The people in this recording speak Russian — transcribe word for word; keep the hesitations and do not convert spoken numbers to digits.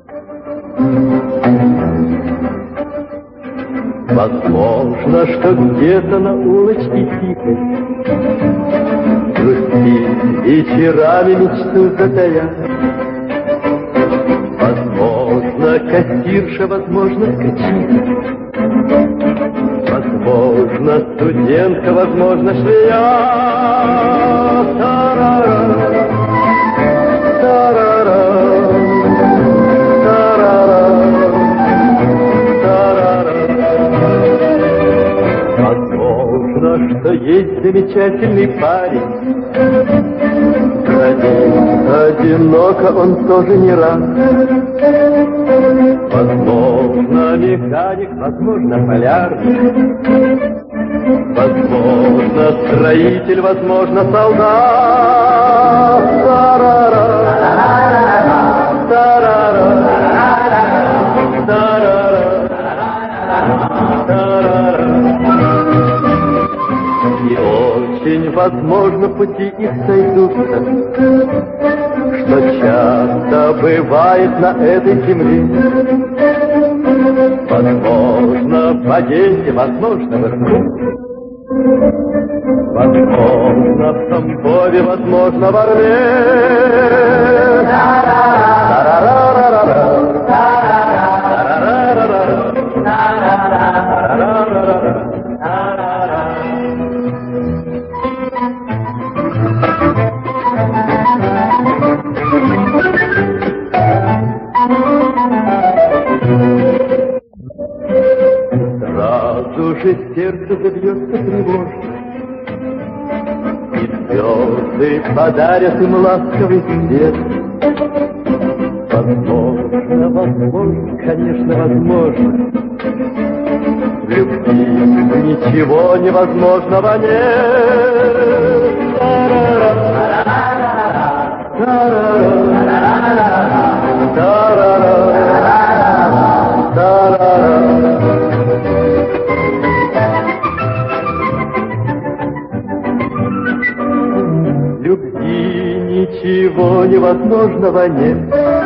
Возможно, что где-то на улочке тихой грустит, вечерами мечту затая. Возможно, кассирша, возможно, скачиха, возможно, студентка, возможно, швея. Та-ра-ра, та-ра-ра, та-ра-ра, та-ра-ра. Возможно, что есть замечательный парень, одиноко он тоже не рад. Возможно, механик, возможно, полярник, возможно, строитель, возможно, солдат. Та-ра-ра, та-ра-ра, та-ра-ра, та-ра-ра. И очень возможно, пути их сойдутся, что часто бывает на этой земле. Возможно, в Одессе, возможно, в Иркутске, возможно, в Тамбове, возможно, в Орле. Сразу же сердце забьется тревожно, и звезды подарят им ласковый свет. Возможно, возможно, конечно, возможно, в любви ничего невозможного нет. Та-ра-ра, та-ра-ра, та-ра-ра, та-ра-ра. Любви ничего невозможного нет.